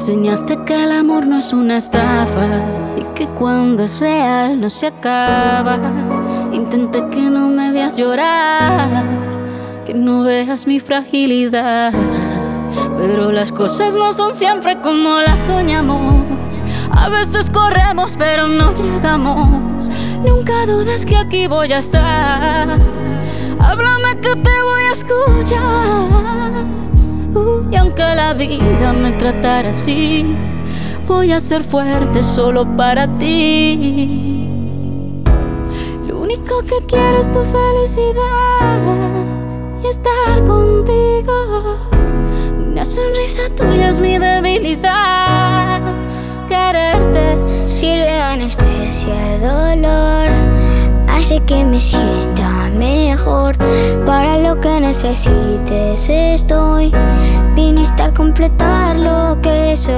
enseñaste que el amor no es una estafa y que cuando es real no se acaba. Intenté que no me veas llorar, que no veas mi fragilidad, pero las cosas no son siempre como las soñamos. A veces corremos pero no llegamos. Nunca dudes que aquí voy a estar. Háblame que te voy a escuchar. Y aunque la vida me tratara así, voy a ser fuerte solo para ti. Lo único que quiero es tu felicidad y estar contigo. Una sonrisa tuya es mi debilidad. Quererte sirve de anestesia, dolor, hace que me sienta mejor. Para lo que necesites estoy. Viniste a completar lo que soy.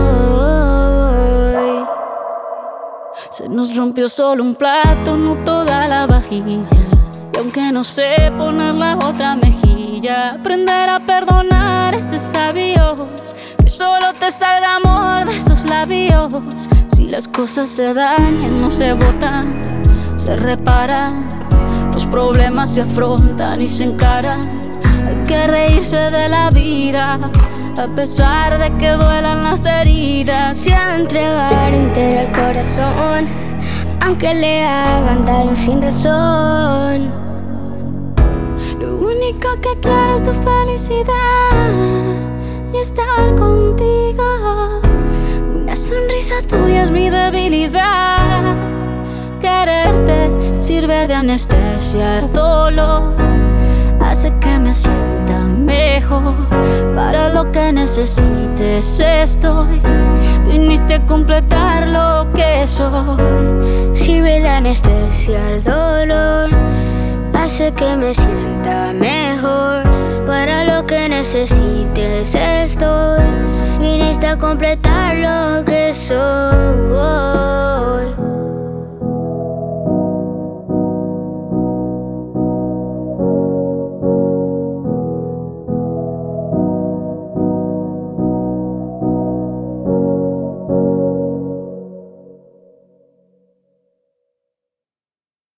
Se nos rompió solo un plato, no toda la vajilla. Y aunque no sé poner la otra mejilla, aprender a perdonar es de sabios. Que solo te salga amor de esos labios. Si las cosas se dañan, no se botan, se reparan. Los problemas se afrontan y se encaran. Hay que reírse de la vida, a pesar de que duelan las heridas. Se ha de entregar entero el corazón, aunque le hagan daño sin razón. Lo único que quiero es tu felicidad y estar contigo. Una sonrisa tuya es mi debilidad. Quererte sirve de anestesia al dolor, hace que me sienta mejor. Para lo que necesites estoy. Viniste a completar lo que soy. Sirve de anestesia al dolor, hace que me sienta mejor. Para lo que necesites estoy. Viniste a completar lo que soy.